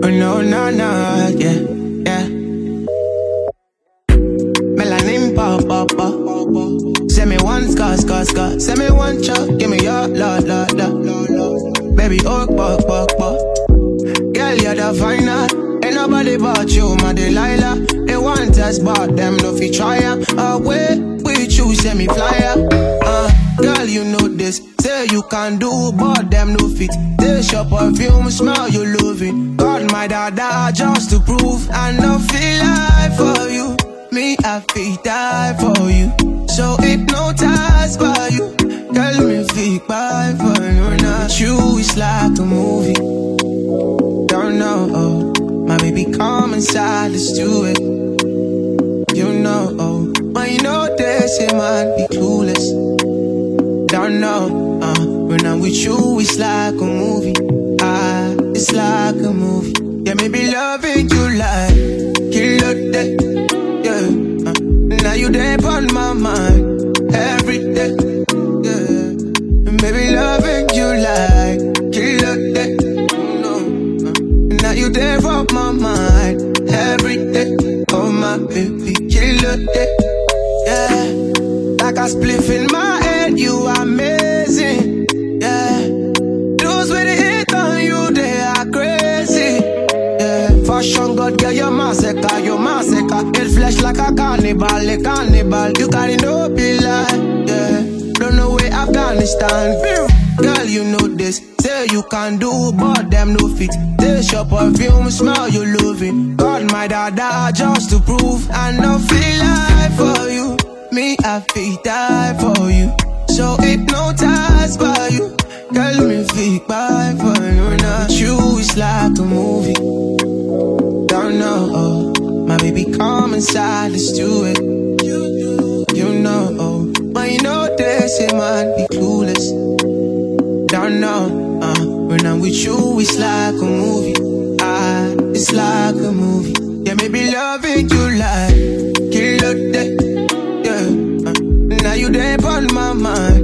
no, no, no, yeah, yeah. Melanin pop, pop, pop. Send me one scar. Send me one shot, give me your love. Baby, oh, pop. Girl, you're the final. Ain't nobody but you, my Delilah. They want us, but them no fi try away with you, send me flyer. Girl, you know this. Say you can do, but them no fit. Taste your perfume, smell you love it. God, my dada, just to prove I no feel like for you. Me, I feel die for you. So hypnotized by you. Girl, me feel bad for you. Not you, it's like a movie. Don't know, my baby, come inside, let's do it. You know, but you know this, it might be clueless. Don't know, when I'm with you, it's like a movie. It's like a movie. Yeah, maybe loving you like killer day. Yeah, now you there on my mind every day. Yeah, maybe loving you like killer day. No, now you there on my mind every day. Oh my baby, killer day. Yeah, like a spliff in my head, you amazing. Yeah, those with the hit on you, they are crazy. Yeah, fashion god, girl, you're massacre. It flesh like a cannibal. You carry no be like, yeah. Don't know where Afghanistan. Girl, you know this. Say you can do, but them no fit. Taste your perfume, smell you love it. God, my dada, just to prove I no feel like for you. Me, I feel die for you. So hypnotized by you. Girl, me feel bad for you. Not you, it's like a movie. Don't know, my baby, come inside, let's do it. You know, but you know this, it might be clueless. Don't know, when I'm with you, it's like a movie. It's like a movie. Yeah, maybe loving you like killer day. Yeah, now you there on my mind